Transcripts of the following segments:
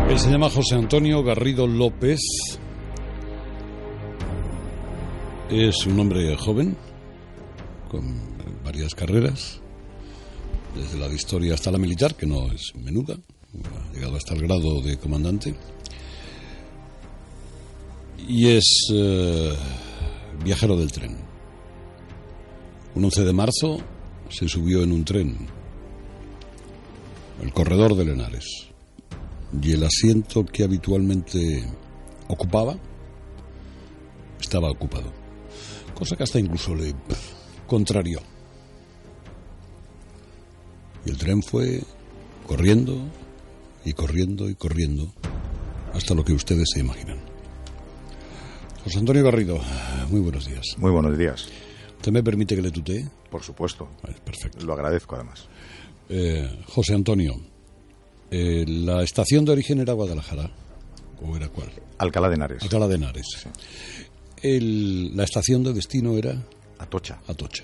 Él se llama José Antonio Garrido López. Es un hombre joven, con varias carreras, desde la de historia hasta la militar, que no es menuda, ha llegado hasta el grado de comandante. Y es viajero del tren. Un 11 de marzo se subió en un tren, el corredor de Lenares, y el asiento que habitualmente ocupaba estaba ocupado, cosa que hasta incluso le contrarió. Y el tren fue corriendo y corriendo y corriendo hasta lo que ustedes se imaginan. José Antonio Garrido, muy buenos días. Muy buenos días. ¿Usted me permite que le tutee? Por supuesto. Vale, perfecto. Lo agradezco, además. José Antonio, ¿la estación de origen era Guadalajara? ¿O era cuál? Alcalá de Henares. Alcalá de Henares. Sí. ¿La estación de destino era? Atocha. Atocha.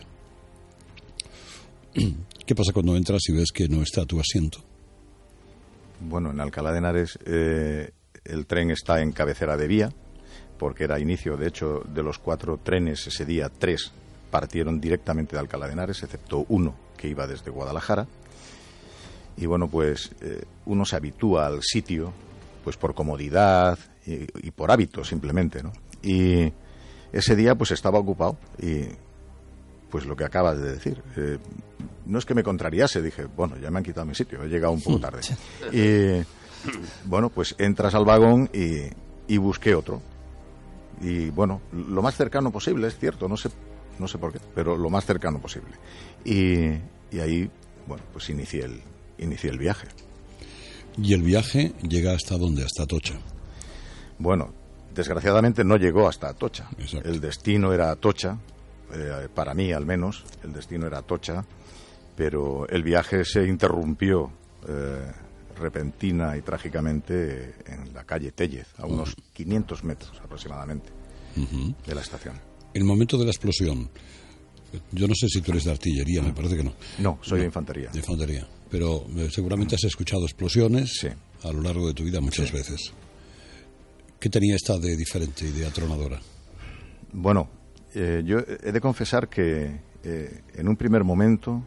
¿Qué pasa cuando entras y ves que no está tu asiento? Bueno, en Alcalá de Henares el tren está en cabecera de vía, porque era inicio, de hecho, de los 4 trenes ese día, 3 partieron directamente de Alcalá de Henares, excepto uno que iba desde Guadalajara. Y bueno, pues uno se habitúa al sitio pues por comodidad y por hábito simplemente, ¿no? Y ese día pues estaba ocupado y pues lo que acabas de decir, no es que me contrariase, dije, bueno, ya me han quitado mi sitio, he llegado un poco tarde. Y bueno, pues entras al vagón y busqué otro. Y bueno, lo más cercano posible, es cierto, no sé por qué, pero lo más cercano posible. Y ahí, bueno, pues inicié el viaje. ¿Y el viaje llega hasta dónde? ¿Hasta Atocha? Bueno, desgraciadamente no llegó hasta Atocha. Exacto. El destino era Atocha, para mí al menos, el destino era Atocha, pero el viaje se interrumpió repentina y trágicamente en la calle Téllez, a unos 500 metros aproximadamente de la estación. El momento de la explosión, yo no sé si tú eres de artillería, me parece que no. No, soy de infantería. De infantería, pero seguramente has escuchado explosiones Sí. a lo largo de tu vida muchas veces. ¿Qué tenía esta de diferente y de atronadora? Bueno, yo he de confesar que en un primer momento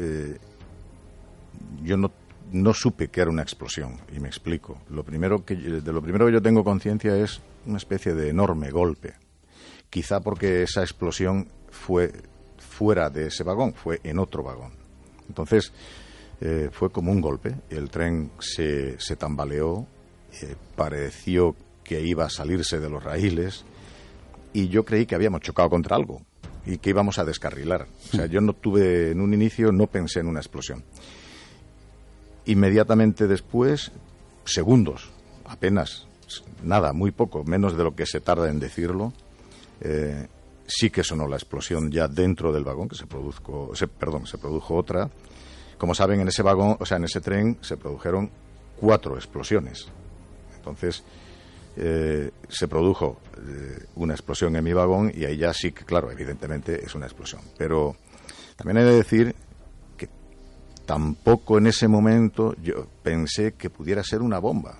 yo no supe que era una explosión, y me explico. De lo primero que yo tengo conciencia es una especie de enorme golpe. Quizá porque esa explosión fue fuera de ese vagón, fue en otro vagón. Entonces, fue como un golpe. El tren se tambaleó, pareció que iba a salirse de los raíles, y yo creí que habíamos chocado contra algo y que íbamos a descarrilar. O sea, yo en un inicio no pensé en una explosión. Inmediatamente después, segundos, apenas, nada, muy poco, menos de lo que se tarda en decirlo, sí que sonó la explosión ya dentro del vagón, se produjo otra. Como saben, en ese vagón, o sea, en ese tren se produjeron 4 explosiones. Entonces, se produjo una explosión en mi vagón y ahí ya sí que, claro, evidentemente es una explosión. Pero también he de decir que tampoco en ese momento yo pensé que pudiera ser una bomba.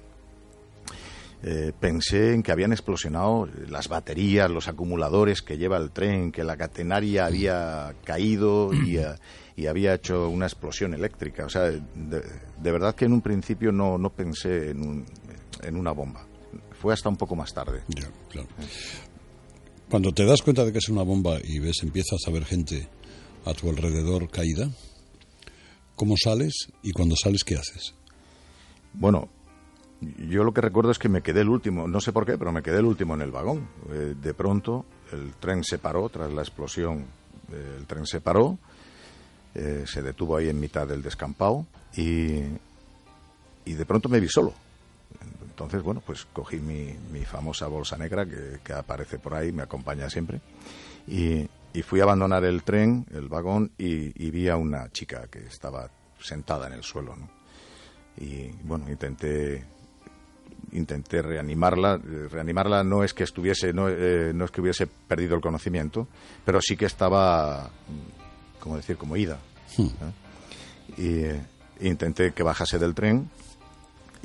Pensé en que habían explosionado las baterías, los acumuladores que lleva el tren, que la catenaria había caído y había hecho una explosión eléctrica. O sea, de verdad que en un principio no pensé en una bomba. Fue hasta un poco más tarde. Ya, claro. Cuando te das cuenta de que es una bomba y empiezas a ver gente a tu alrededor caída, ¿cómo sales? Y cuando sales, ¿qué haces? Bueno, yo lo que recuerdo es que me quedé el último, no sé por qué, pero me quedé el último en el vagón. De pronto el tren se paró, tras la explosión el tren se paró, se detuvo ahí en mitad del descampado y de pronto me vi solo. Entonces, bueno, pues cogí mi famosa bolsa negra que aparece por ahí, me acompaña siempre, y fui a abandonar el tren, el vagón, y vi a una chica que estaba sentada en el suelo, ¿no? Y bueno, intenté reanimarla. Reanimarla no es que estuviese, no es que hubiese perdido el conocimiento, pero sí que estaba, como decir, como ida. Y intenté que bajase del tren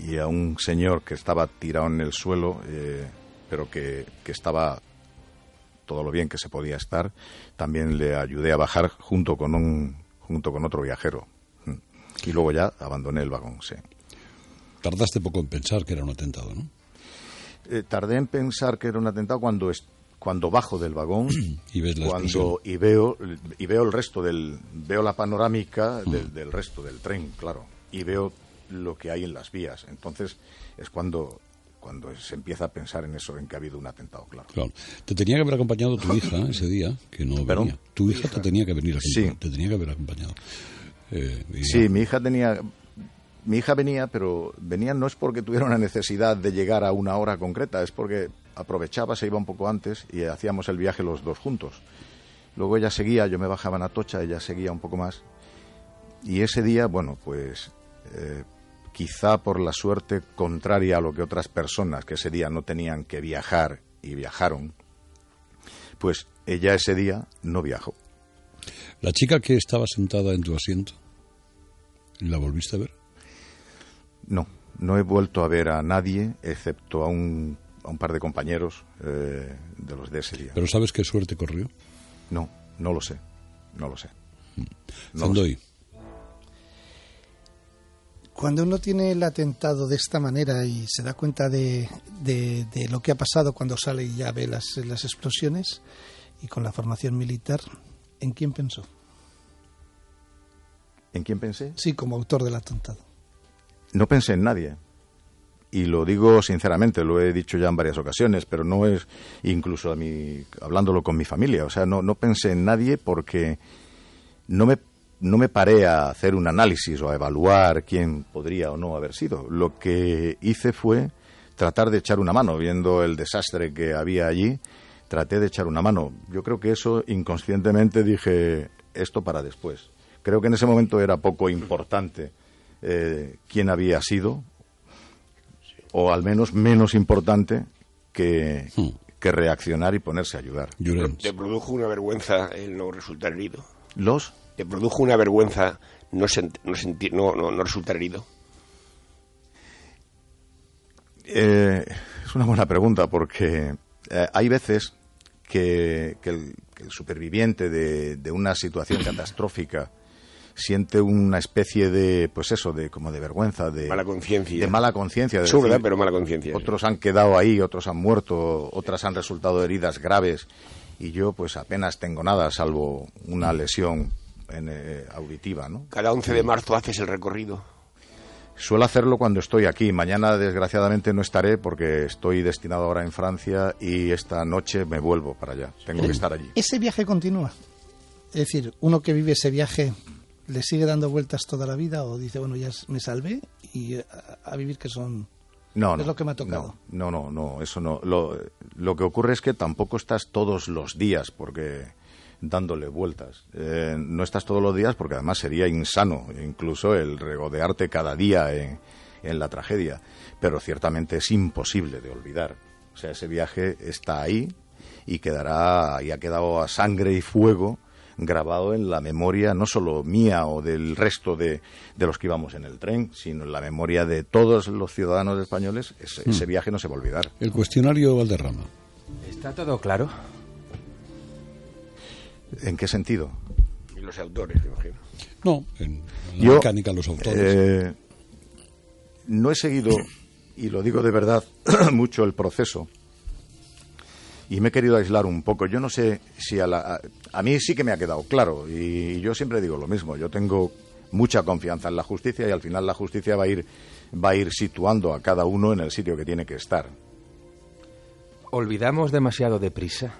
y a un señor que estaba tirado en el suelo, pero que estaba todo lo bien que se podía estar. También le ayudé a bajar junto con otro viajero. Y luego ya abandoné el vagón, sí. Tardaste poco en pensar que era un atentado, ¿no? Tardé en pensar que era un atentado cuando bajo del vagón y ves y veo el resto veo la panorámica del resto del tren, claro, y veo lo que hay en las vías. Entonces es cuando se empieza a pensar en eso, en que ha habido un atentado, claro. Te tenía que haber acompañado tu hija ese día, que no venía. Tu hija te tenía que venir aquí, sí. Te tenía que haber acompañado. Sí, mi hija venía, pero venía no es porque tuviera una necesidad de llegar a una hora concreta, es porque aprovechaba, se iba un poco antes y hacíamos el viaje los dos juntos. Luego ella seguía, yo me bajaba en Atocha, ella seguía un poco más. Y ese día, bueno, pues quizá por la suerte contraria a lo que otras personas que ese día no tenían que viajar y viajaron, pues ella ese día no viajó. ¿La chica que estaba sentada en tu asiento, la volviste a ver? No he vuelto a ver a nadie, excepto a un par de compañeros de los de ese día. ¿Pero sabes qué suerte corrió? No lo sé. Zandoy. Cuando uno tiene el atentado de esta manera y se da cuenta de lo que ha pasado cuando sale y ya ve las explosiones, y con la formación militar, ¿en quién pensó? ¿En quién pensé? Sí, como autor del atentado. No pensé en nadie. Y lo digo sinceramente, lo he dicho ya en varias ocasiones, pero no es incluso hablándolo con mi familia. O sea, no pensé en nadie porque no me paré a hacer un análisis o a evaluar quién podría o no haber sido. Lo que hice fue tratar de echar una mano, viendo el desastre que había allí, traté de echar una mano. Yo creo que eso inconscientemente dije, esto para después. Creo que en ese momento era poco importante quién había sido, o al menos menos importante que reaccionar y ponerse a ayudar. ¿Te produjo una vergüenza el no resultar herido? ¿Te produjo una vergüenza no resultar herido? Es una buena pregunta, porque hay veces que el superviviente de una situación catastrófica siente una especie de, pues eso, como de vergüenza, de mala conciencia. De mala conciencia. Absurda, pero mala conciencia. Otros han quedado ahí, otros han muerto, otras han resultado heridas graves, y yo pues apenas tengo nada, salvo una lesión auditiva, ¿no? Cada 11 de marzo haces el recorrido. Suelo hacerlo cuando estoy aquí. Mañana, desgraciadamente, no estaré porque estoy destinado ahora en Francia y esta noche me vuelvo para allá. Tengo que estar allí. ¿Ese viaje continúa? Es decir, uno que vive ese viaje, ¿le sigue dando vueltas toda la vida o dice, bueno, ya me salvé y a vivir que son... No, es lo que me ha tocado? No, eso no. Lo que ocurre es que tampoco estás todos los días dándole vueltas. No estás todos los días porque además sería insano incluso el regodearte cada día en la tragedia. Pero ciertamente es imposible de olvidar. O sea, ese viaje está ahí y ha quedado a sangre y fuego grabado en la memoria, no solo mía o del resto de los que íbamos en el tren, sino en la memoria de todos los ciudadanos españoles. Ese viaje no se va a olvidar. El cuestionario Valderrama. ¿Está todo claro? ¿En qué sentido? Y los autores, me imagino. No, en la mecánica, los autores. No he seguido, y lo digo de verdad, mucho el proceso. Y me he querido aislar un poco. Yo no sé si a mí sí que me ha quedado claro. Y yo siempre digo lo mismo. Yo tengo mucha confianza en la justicia y al final la justicia va a ir situando a cada uno en el sitio que tiene que estar. ¿Olvidamos demasiado deprisa?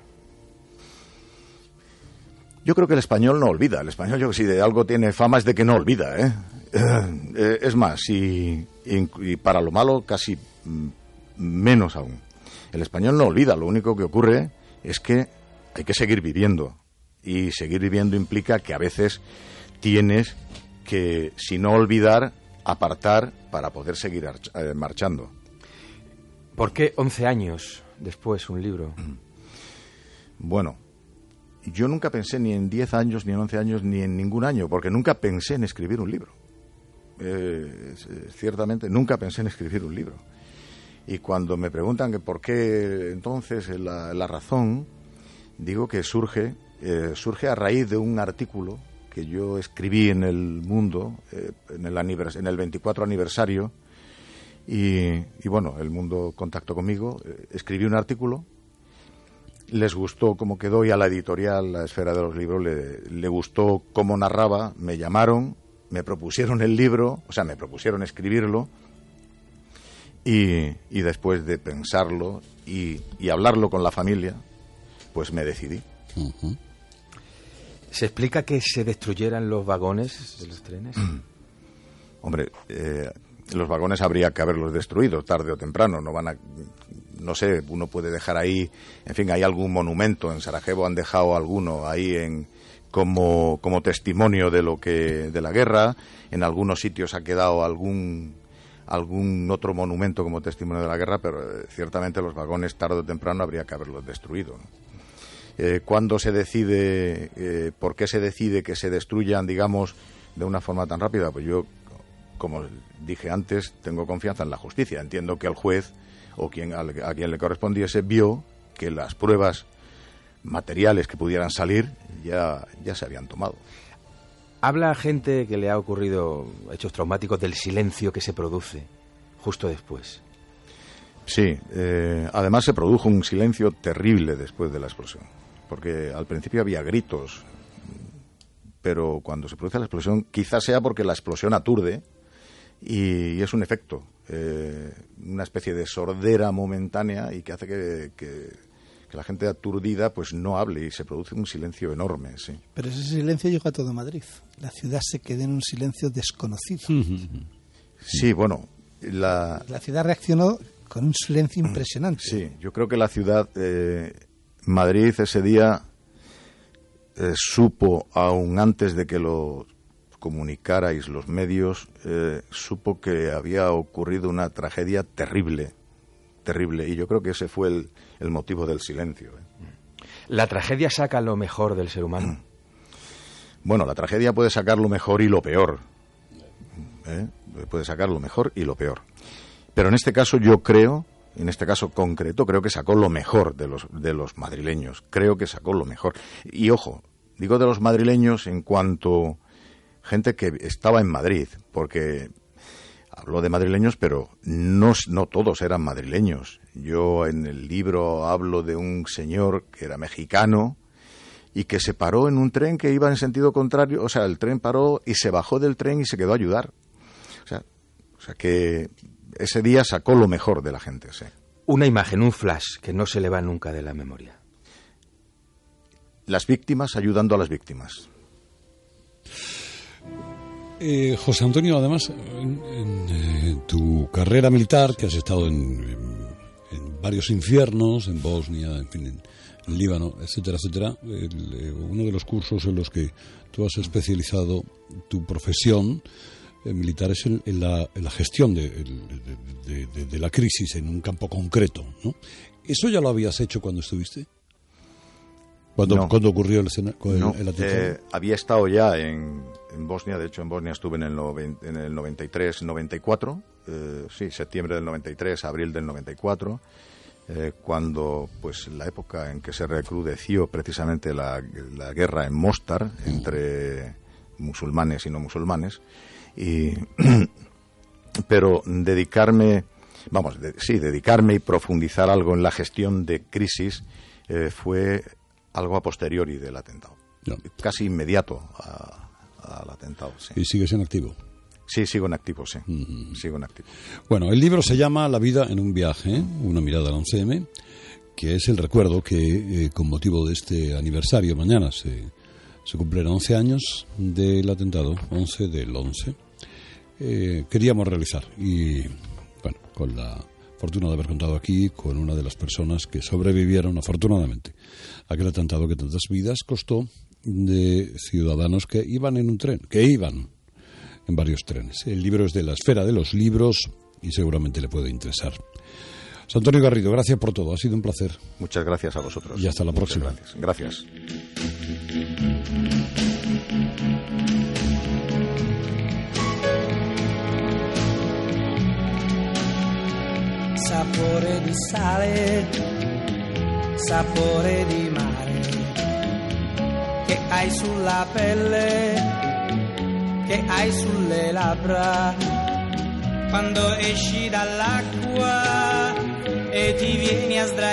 Yo creo que el español no olvida. El español, yo si de algo tiene fama es de que no olvida, es más, y para lo malo casi menos aún. El español no olvida. Lo único que ocurre es que hay que seguir viviendo. Y seguir viviendo implica que a veces tienes que, si no olvidar, apartar para poder seguir marchando. ¿Por qué 11 años después un libro? Bueno, yo nunca pensé ni en 10 años, ni en 11 años, ni en ningún año, porque nunca pensé en escribir un libro. ciertamente nunca pensé en escribir un libro. Y cuando me preguntan que por qué entonces la razón, digo que surge a raíz de un artículo que yo escribí en El Mundo en el 24 aniversario y bueno, El Mundo contactó conmigo, escribí un artículo, les gustó cómo quedó y a la editorial, la Esfera de los Libros, le gustó cómo narraba, me llamaron, me propusieron el libro, o sea, me propusieron escribirlo y después de pensarlo y hablarlo con la familia, pues me decidí. Uh-huh. ¿Se explica que se destruyeran los vagones de los trenes? Hombre, los vagones habría que haberlos destruido tarde o temprano. No sé, uno puede dejar ahí, en fin, hay algún monumento en Sarajevo, han dejado alguno ahí como testimonio de la guerra. En algunos sitios ha quedado algún otro monumento como testimonio de la guerra, pero ciertamente los vagones tarde o temprano habría que haberlos destruido, ¿no? ¿Cuándo se decide, por qué se decide que se destruyan, digamos, de una forma tan rápida? Pues yo, como dije antes, tengo confianza en la justicia. Entiendo que el juez o a quien le correspondiese vio que las pruebas materiales que pudieran salir ya se habían tomado. Habla gente que le ha ocurrido hechos traumáticos del silencio que se produce justo después. Sí, además se produjo un silencio terrible después de la explosión, porque al principio había gritos, pero cuando se produce la explosión, quizás sea porque la explosión aturde y es un efecto, una especie de sordera momentánea y que hace que la gente aturdida pues no hable y se produce un silencio enorme, sí. Pero ese silencio llegó a todo Madrid. La ciudad se quedó en un silencio desconocido. Sí, bueno, la ciudad reaccionó con un silencio impresionante. Sí, yo creo que la ciudad, Madrid ese día supo, aún antes de que lo comunicarais los medios, supo que había ocurrido una tragedia terrible, y yo creo que ese fue el motivo del silencio. ¿La tragedia saca lo mejor del ser humano? Bueno, la tragedia puede sacar lo mejor y lo peor. Puede sacar lo mejor y lo peor. Pero en este caso yo creo, en este caso concreto, creo que sacó lo mejor de los madrileños. Creo que sacó lo mejor. Y ojo, digo de los madrileños en cuanto gente que estaba en Madrid, porque hablo de madrileños, pero no todos eran madrileños. Yo en el libro hablo de un señor que era mexicano y que se paró en un tren que iba en sentido contrario. O sea, el tren paró y se bajó del tren y se quedó a ayudar. O sea que ese día sacó lo mejor de la gente, sí. Una imagen, un flash que no se le va nunca de la memoria. Las víctimas ayudando a las víctimas. José Antonio, además, en tu carrera militar, que has estado en varios infiernos, en Bosnia, en fin, en Líbano, etcétera, etcétera, uno de los cursos en los que tú has especializado tu profesión militar es en la gestión de la crisis en un campo concreto, ¿no? ¿Eso ya lo habías hecho cuando estuviste? ¿Cuándo ocurrió el atentado? Había estado ya en Bosnia. De hecho en Bosnia estuve en el 93-94, septiembre del 93, abril del 94, cuando pues la época en que se recrudeció precisamente la guerra en Mostar entre musulmanes y no musulmanes. Pero dedicarme y profundizar algo en la gestión de crisis fue algo a posteriori del atentado, casi inmediato al atentado. Sí. ¿Y sigues en activo? Sí, sigo en activo, sí. Sigo en activo. Bueno, el libro se llama La vida en un viaje, una mirada al 11M, que es el recuerdo que con motivo de este aniversario mañana se cumplen 11 años del atentado, 11 del 11. Queríamos realizar y, bueno, con la fortuna de haber contado aquí con una de las personas que sobrevivieron, afortunadamente, a aquel atentado que tantas vidas costó, de ciudadanos que iban en un tren, que iban en varios trenes. El libro es de la Esfera de los Libros y seguramente le puede interesar. José Antonio Garrido, gracias por todo, ha sido un placer. Muchas gracias a vosotros. Y hasta la próxima. Gracias. sapore di sale, sapore di mare, che hai sulla pelle, che hai sulle labbra, quando esci dall'acqua e ti vieni a sdraiare.